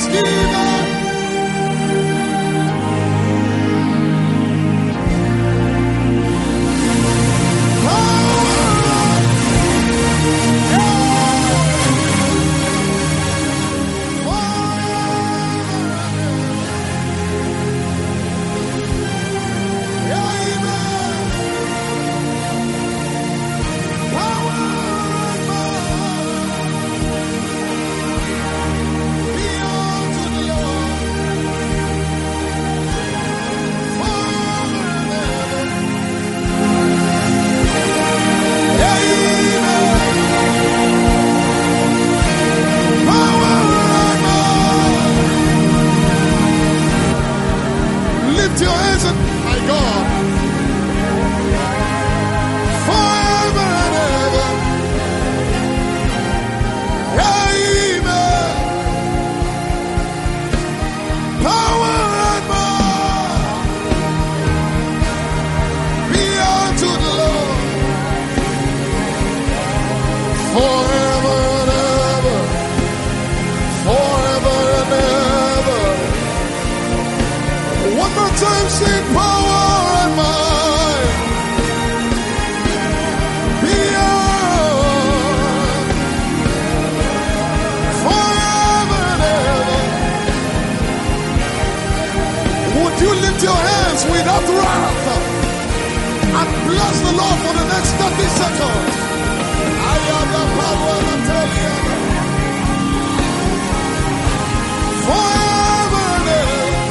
given. Time sing power and might beyond forever and ever. Would you lift your hands without wrath and bless the Lord for the next 30 seconds? I am the power and tell you forever and ever.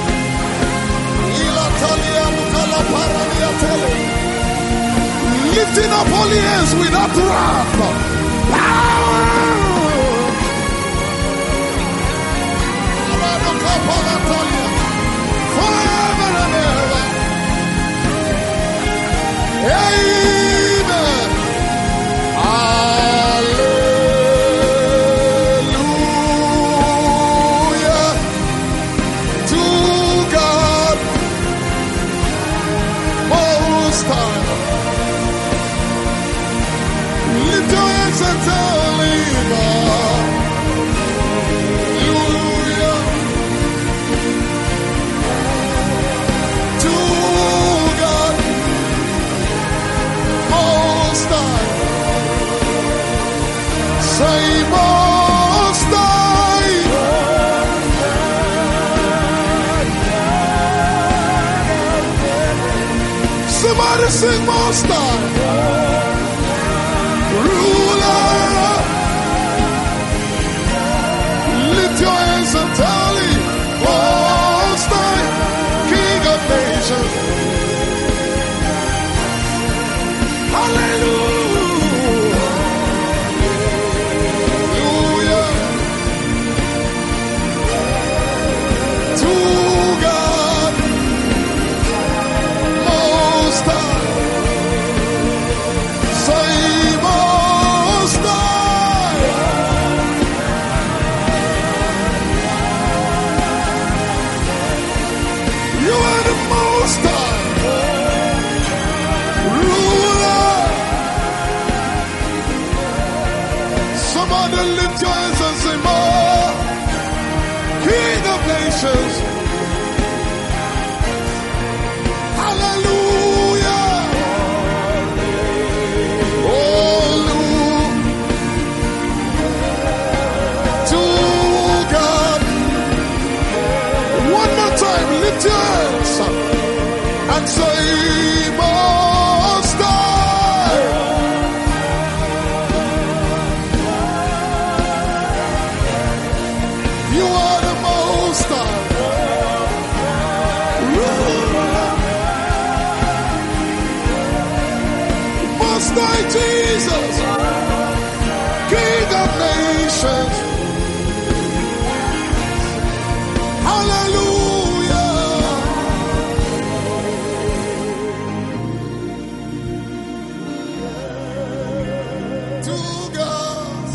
Lifting up holy hands without wrath. Forever and ever. Amen. Hallelujah. To God Most High. Lift your hands and tell him, hallelujah. To God Most High. Say Most High. Somebody sing Most High. Ruler, lift your hands and tell him, Most High, King of nations. Hallelujah. To God Most High. Say Most High. You are the Most High Ruler. Somebody lift your hands and say more. King of nations. Hallelujah. To God. One more time, lift your hands and say Most High. You are the Most High Ruler. Most High Jesus, King of nations. Hallelujah. To God.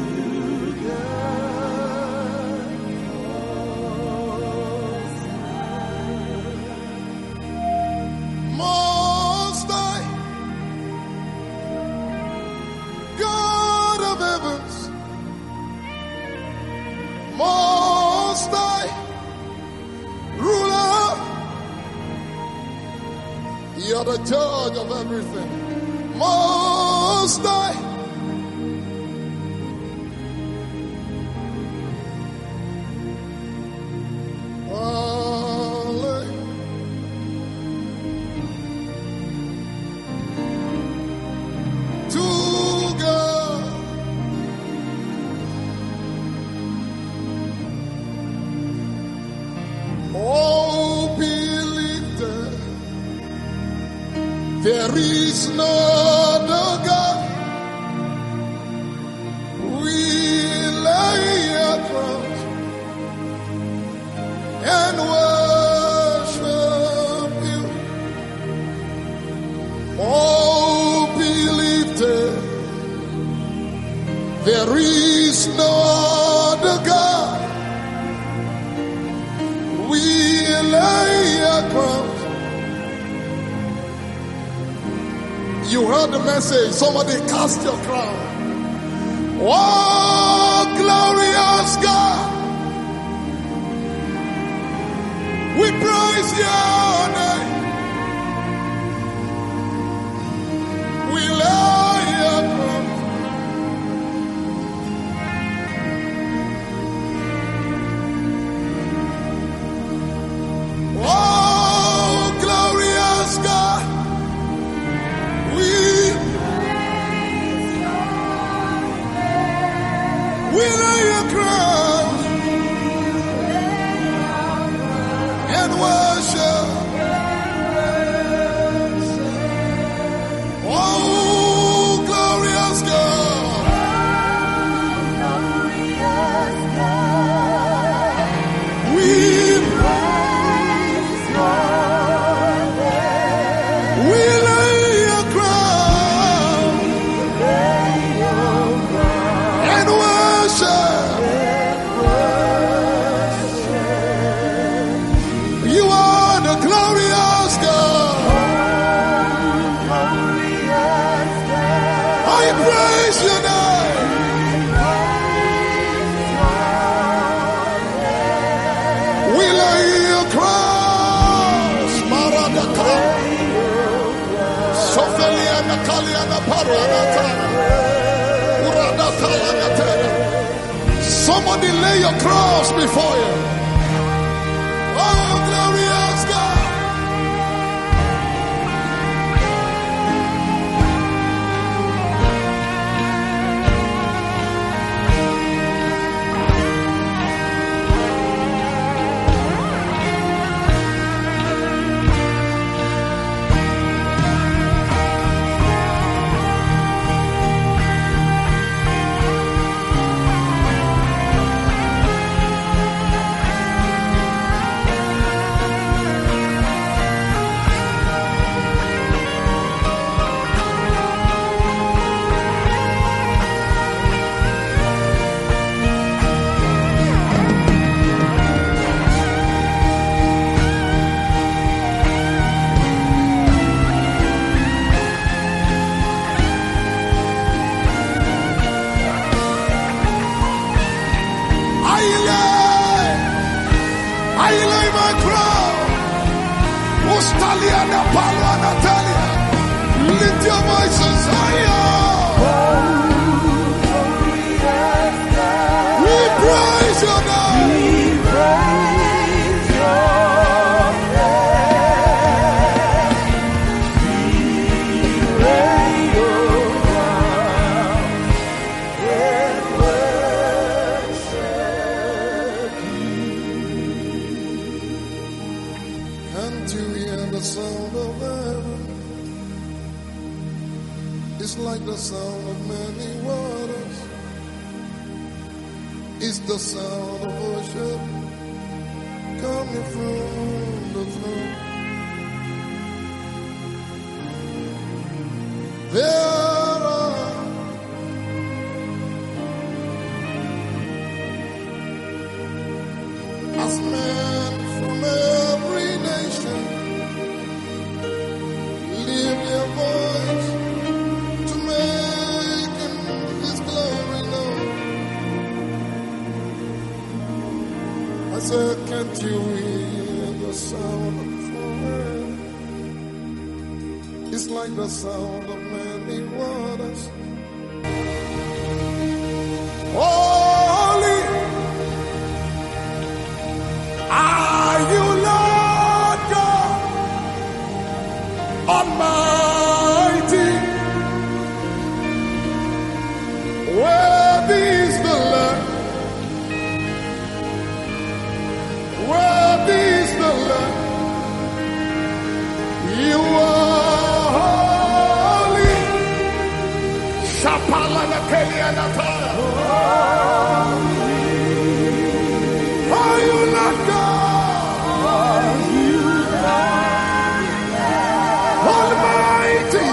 Most High, God of heavens. Most High, You're the judge of everything. Most High. There is no other God. We lay our crowns and worship you. Oh, believe that there is no other God. We lay our crowns. You heard the message. Somebody cast your crown. Oh, glorious God. We praise your name. We lay your crown. Oh, glorious God. We lay your crown and worship. Oh, glorious God. We praise your name. We lay your crown and worship. You are the glorious God. I praise your name. We lay your crowns. Maradaka. Sofelia Natalia Naparanata. Uradaka Lanatera. Somebody lay your cross before you. Oh, glorious God. I lay my crown. Ustalia na Palo Natalia. Lift your voices higher. We praise your name. We praise your name. We lay your crown and worship you. Can't you hear the sound of heaven? It's like the sound of many waters. It's the sound of worship coming from the throne. There are as men from every nation lift their voice to make His glory known. I said, can't you hear the sound of forever? It's like the sound of many waters. Holy are you, Lord God Almighty. Worthy is the Lamb. Worthy is the Lamb. You are holy. Shapalana Kelianata. Are you not God? Almighty.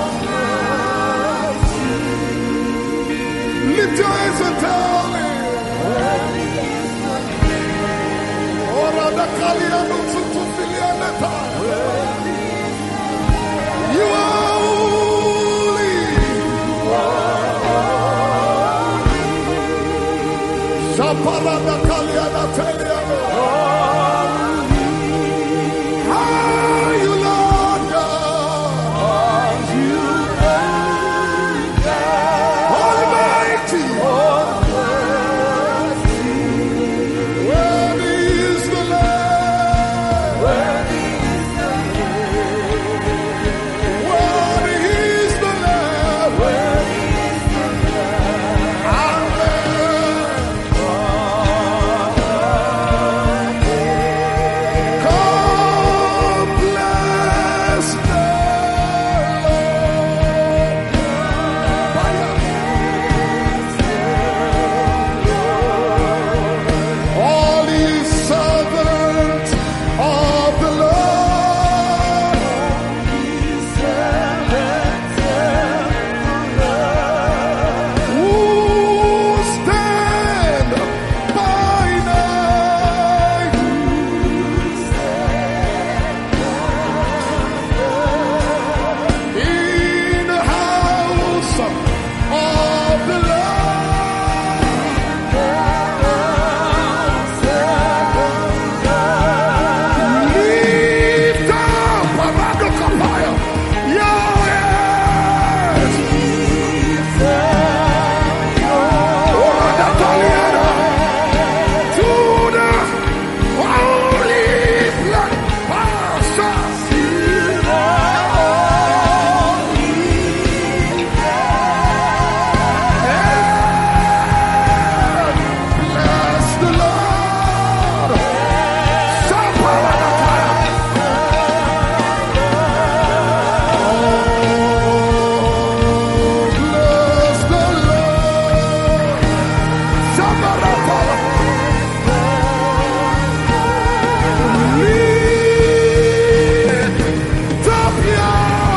Lift your hands and tell me. You are holy. Shaparada Kaliana Teliano. Are you Lord God? Almighty. Worthy is the Lamb. Worthy is the Lamb. Come bless the Lord. All ye servants of the Lord, who stand by night, in the house of the Lord. Lift up Paradokapaya, your hands. Oradakaliana, to the holy blood passion. Bless the Lord. Shaparadakaya. Bless the Lord. Shaparadakaya. Lift up your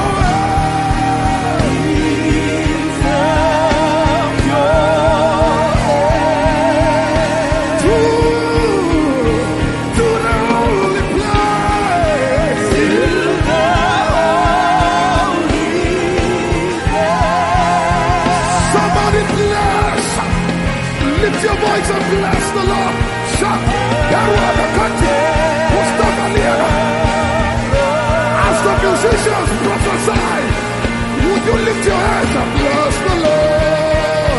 to the holy place. Somebody bless. Lift your voice and bless the Lord. Shout. As the musicians prophesy, would you lift your hands and bless the Lord?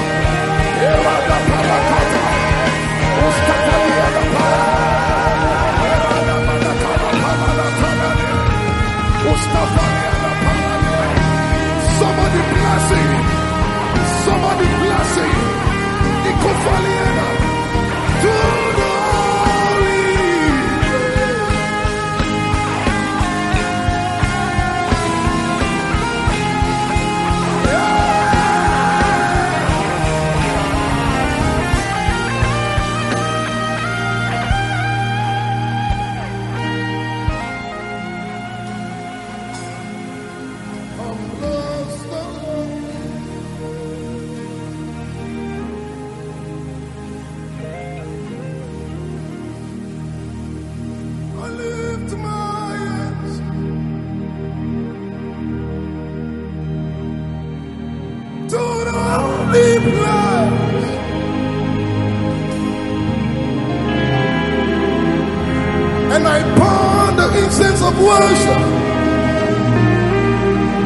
Somebody blessing. Somebody blessing. Ikofaliana. To the holy. And I burn the incense of worship.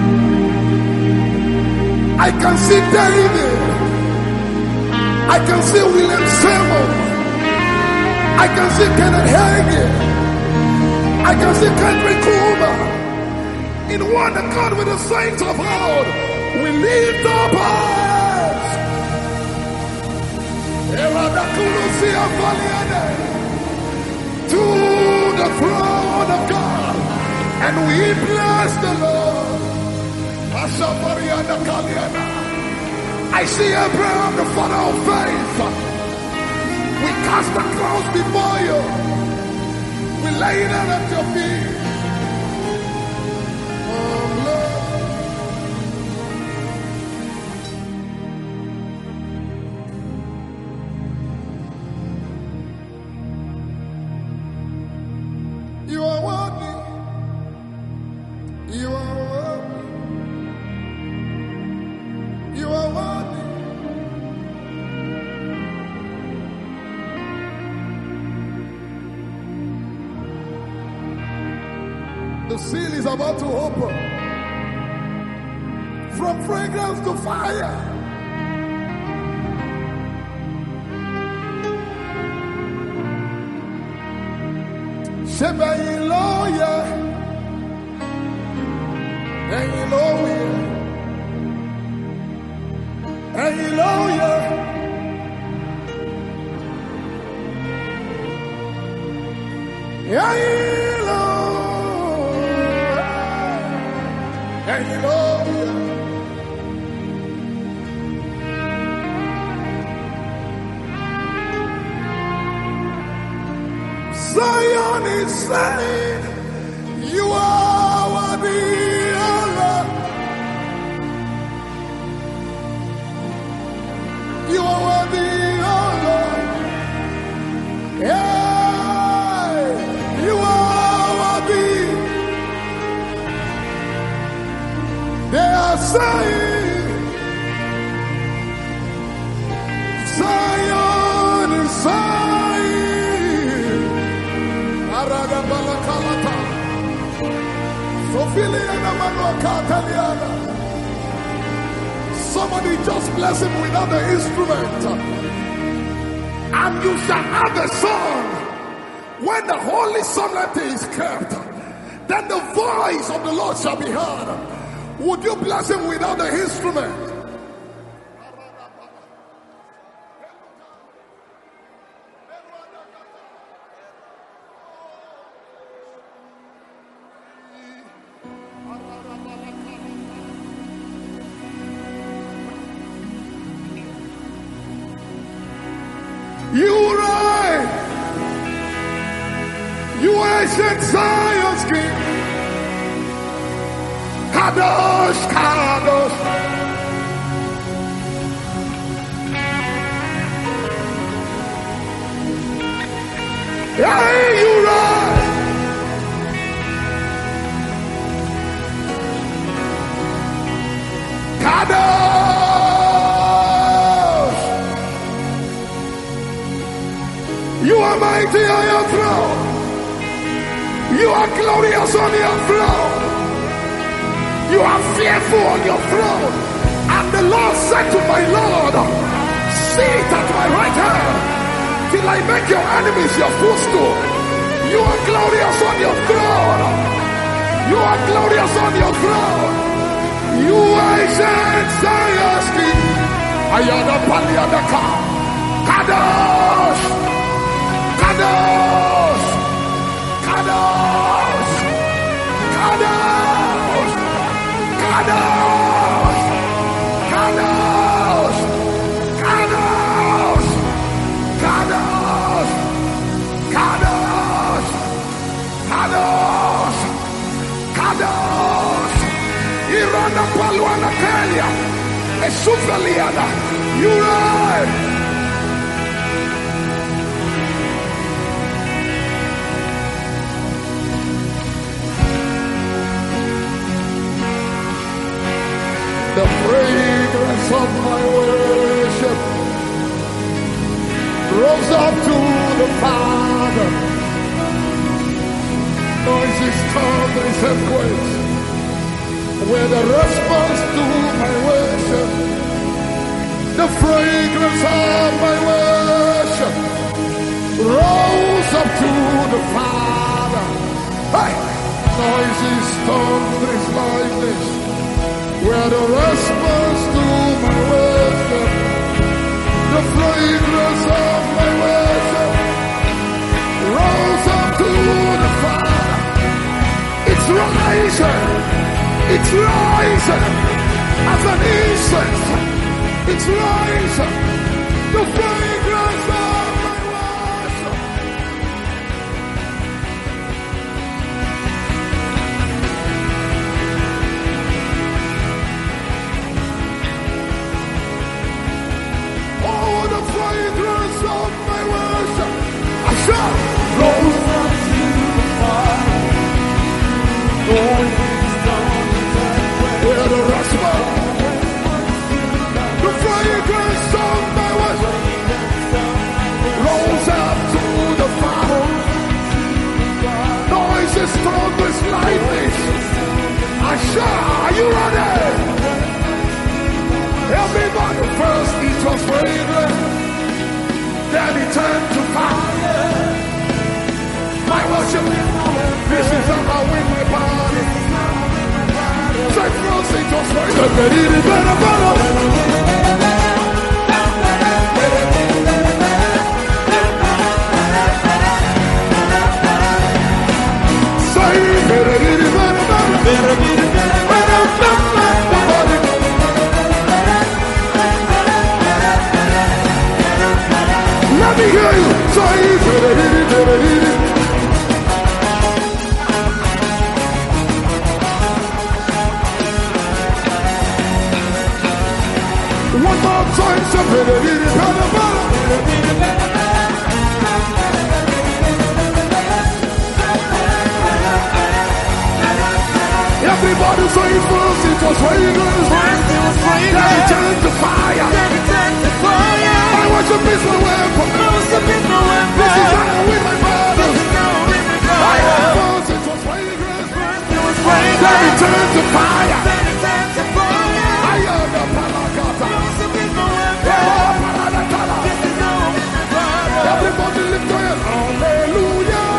I can see David. I can see William Seymour. I can see Kenneth Hagin. I can see Kendrick Lamar. In one accord with the saints of God, we lift up eyes to the throne of God, and we bless the Lord. I see Abraham, the father of faith. We cast the crowns before you. We lay it out at your feet. Oh, Lord. You are worthy. You are worthy. You are worthy. The seal is about to open. From fragrance to fire. Shebeyiloye. Eyiloye. Eyiloye. Zion is saying, you are worthy, Allah. You are worthy, Allah. Yeah, you are worthy. They are saying, Zion is saying, somebody just bless him without the instrument, and you shall have a song. When the holy solemnity is kept, then the voice of the Lord shall be heard. Would you bless him without the instrument? You reign, you ancient Zion's King. Kadosh, Kadosh. Yeah, you reign. Kadosh. You are mighty on your throne. You are glorious on your throne. You are fearful on your throne. And the Lord said to my Lord, sit at my right hand till I make your enemies your footstool. You are glorious on your throne. You are glorious on your throne. You ancient Zion's King. Ayada Paliadaka. Kadosh. Kadosh, Kadosh, Kadosh, Kadosh, Kadosh, Kadosh, Kadosh, Kadosh, Kadosh, Kadosh, Irana Paluana Kalia, Esufaliana, you are. The fragrance of my worship rose up to the Father. Noises, thunders, and quakes were the response to my worship. The fragrance of my worship rose up to the Father. Hey! Noises, thunders, lightnings, where the response to my worship, the fragrance of my worship rose up to the Father. It's rising, it's rising as an incense. It's rising, the fragrance of my worship. Oh, the fragrance of my worship. I shall rose up to the Father. Where the rascal. The fragrance of my worship rose up to the Father. Noises, thunders, lightnings. Are you ready? Everybody, first it was fragrant, then it turned to fire. My worship, this is how I win my body. Say first it was fragrant, then it better. Let me hear you. One more time, everybody say first it was fragrance, then it turned to fire. My worship is my weapon. This is how I win my battle. First it was fragrance, then it turned to fire. I am the Palakata. Everybody lift your hands. Hallelujah.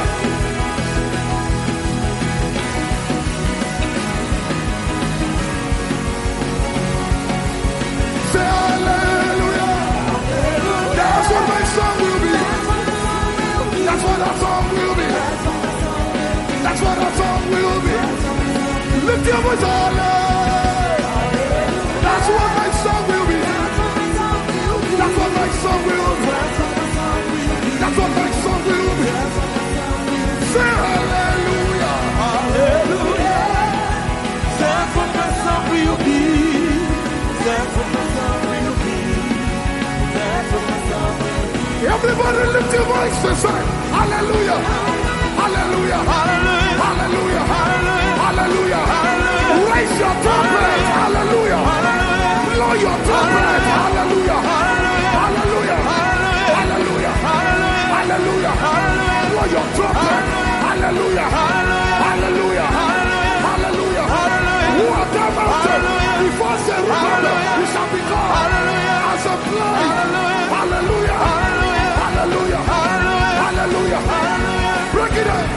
Say hallelujah. That's what my song will be. That's what our song will be. That's what our song will be. Lift your voice, hallelujah. That's what my song will be. That's what my song will be. That's what my song will be. Say hallelujah. Hallelujah. That's what my song will be. That's what my song will be. That's what my song will be. Everybody lift your voice and say hallelujah. Hallelujah. Hallelujah. Hallelujah. Hallelujah. Hallelujah. Raise your trumpet. Hallelujah. Blow your trumpet. Hallelujah. Hallelujah. Hallelujah. Hallelujah. Blow your trumpet. Hallelujah. Hallelujah. Hallelujah. Who are the mountain before Zerubbabel? You shall be called as a plain. Hallelujah. Hallelujah. Hallelujah. Break it up.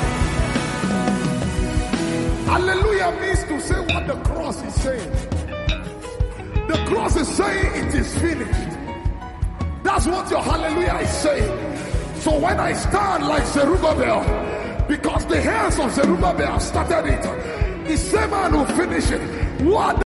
Hallelujah means to say what the cross is saying. The cross is saying it is finished. That's what your hallelujah is saying. So when I stand like Zerubbabel, because the hands of Zerubbabel started it, the same man will finish it. What